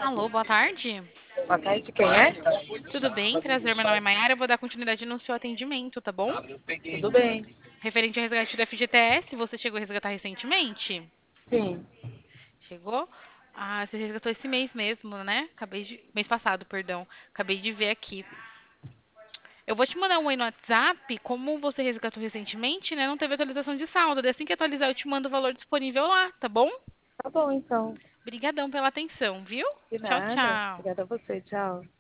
Alô, boa tarde. Boa tarde, quem é? Tudo bem? Prazer, meu nome é Mayara. Eu vou dar continuidade no seu atendimento, tá bom? Tudo bem? Referente ao resgate do FGTS, você chegou a resgatar recentemente? Sim, Chegou? Ah, você resgatou esse mês mesmo, né? Mês passado, perdão. Acabei de ver aqui. Eu vou te mandar um oi no WhatsApp. Como você resgatou recentemente, né? Não teve atualização de saldo. Daí assim que atualizar, eu te mando o valor disponível lá, tá bom? tá bom então. Obrigadão pela atenção, viu? De Tchau, nada. tchau. Obrigada a você, tchau.